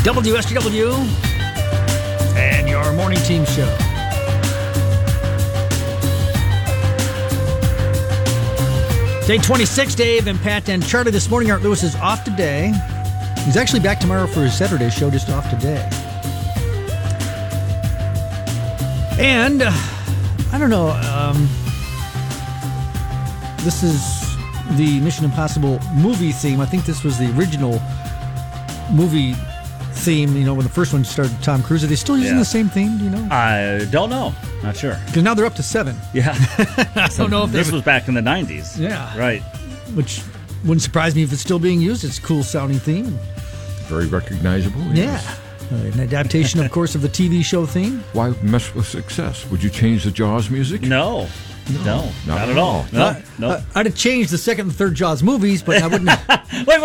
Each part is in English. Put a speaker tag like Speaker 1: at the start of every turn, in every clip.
Speaker 1: WSTW and your morning team show. Day 26, Dave and Pat and Charlie this morning. Art Lewis is off today. He's actually back tomorrow for his Saturday show, just off today. And, I don't know, this is the Mission Impossible movie theme. I think this was the original movie theme, when the first one started, Tom Cruise. Are they still using the same theme, do you know?
Speaker 2: I don't know. Not sure.
Speaker 1: Because now they're up to 7.
Speaker 2: Yeah.
Speaker 1: I don't know if
Speaker 2: this was back in the 90s.
Speaker 1: Yeah.
Speaker 2: Right.
Speaker 1: Which wouldn't surprise me if it's still being used. It's a cool sounding theme.
Speaker 3: Very recognizable. Yes.
Speaker 1: Yeah. An adaptation, of course, of the TV show theme.
Speaker 3: Why mess with success? Would you change the Jaws music?
Speaker 2: No, not at all. No.
Speaker 1: I'd have changed the second and third Jaws movies, but I wouldn't.
Speaker 2: Wait,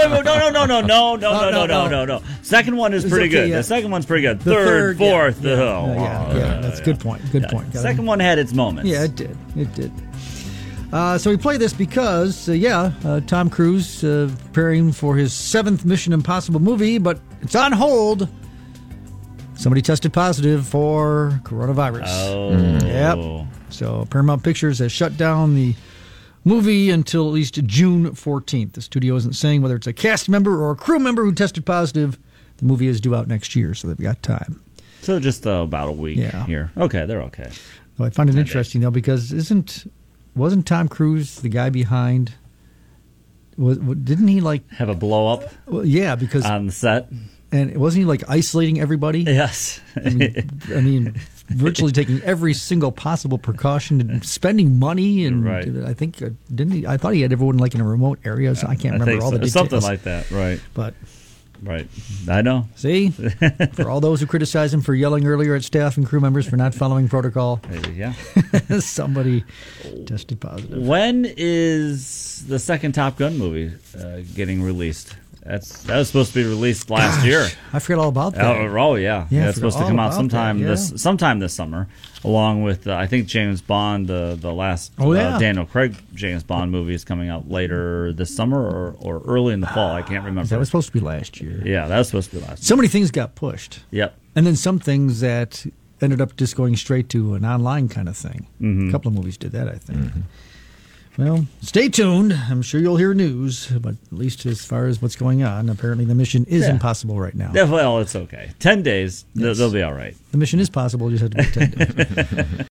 Speaker 2: no. Second one is pretty good.
Speaker 1: Yeah.
Speaker 2: The second one's pretty good.
Speaker 1: The third,
Speaker 2: fourth.
Speaker 1: Yeah, that's a good point. Good point.
Speaker 2: Second one had its moments.
Speaker 1: Yeah, it did. So we play this because, Tom Cruise preparing for his 7th Mission Impossible movie, but it's on hold. Somebody tested positive for coronavirus.
Speaker 2: Oh.
Speaker 1: Yep. So Paramount Pictures has shut down the movie until at least June 14th. The studio isn't saying whether it's a cast member or a crew member who tested positive. The movie is due out next year, so they've got time.
Speaker 2: So just about a week here. Okay, they're okay.
Speaker 1: Well, I find it interesting, though, because wasn't Tom Cruise the guy behind... Didn't he,
Speaker 2: have a blow-up?
Speaker 1: Well, yeah, because...
Speaker 2: On the set?
Speaker 1: And wasn't he, isolating everybody?
Speaker 2: Yes.
Speaker 1: I mean virtually taking every single possible precaution and spending money. And
Speaker 2: right.
Speaker 1: I think, didn't he? I thought he had everyone, in a remote area, so I can't remember all the details.
Speaker 2: Something like that, right.
Speaker 1: But...
Speaker 2: Right. I know.
Speaker 1: See? For all those who criticize him for yelling earlier at staff and crew members for not following protocol.
Speaker 2: Yeah.
Speaker 1: Somebody tested positive.
Speaker 2: When is the second Top Gun movie getting released? That was supposed to be released last year.
Speaker 1: I forgot all about that.
Speaker 2: Yeah. It's supposed to come out sometime this summer, along with I think James Bond, the last Daniel Craig James Bond movie is coming out later this summer or early in the fall. I can't remember.
Speaker 1: That was supposed to be last year.
Speaker 2: Yeah, that was supposed to be last year.
Speaker 1: So many things got pushed.
Speaker 2: Yep.
Speaker 1: And then some things that ended up just going straight to an online kind of thing.
Speaker 2: Mm-hmm.
Speaker 1: A couple of movies did that, I think. Mm-hmm. Well, stay tuned. I'm sure you'll hear news, but at least as far as what's going on, apparently the mission is impossible right now.
Speaker 2: Well, it's okay. 10 days, they'll be all right.
Speaker 1: The mission is possible, just have to wait 10 days.